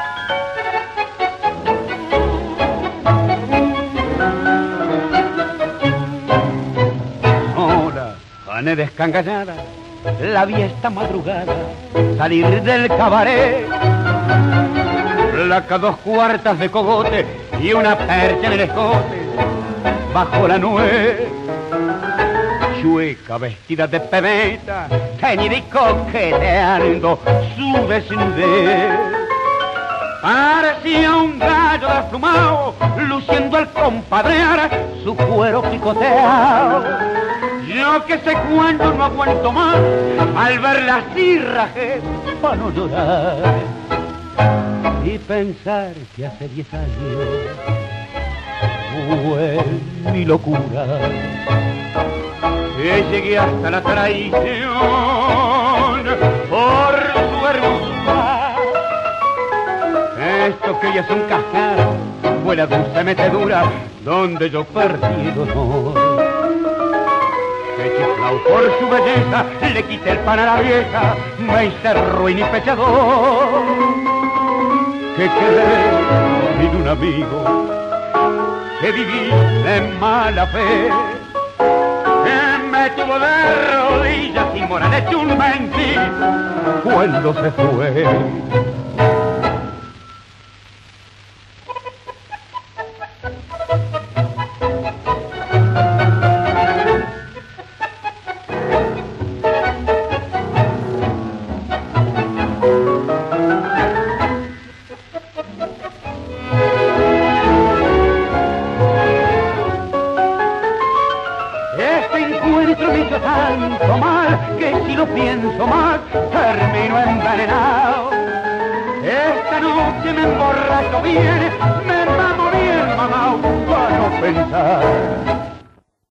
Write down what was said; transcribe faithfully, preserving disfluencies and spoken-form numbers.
Sola, descangallada, la vi esta madrugada salir del cabaret. Placa dos cuartas de cogote y una percha en el escote bajo la nuez. Chueca vestida de pebeta, teñida y coqueteando su desnudez. Parecía un gallo desplumado, luciendo al compadrear su cuero picoteado. Yo que sé cuándo no aguanto más, al verla así rajé para no llorar. Y pensar que hace diez años fue mi locura, que llegué hasta la traición por su hermosura. Esto que ella es un cascar fue la dulce metedura donde yo perdí el honor. Que chiflao por su belleza le quité el pan a la vieja, me hice ruin y pechador. Que quedé sin un amigo, que viví en mala fe, que me tuvo de rodillas y moral hecho un mentir cuando se fue. Tanto mal que si lo pienso más termino envenenado. Esta noche me emborracho bien, me va a morir mamá para no pensar.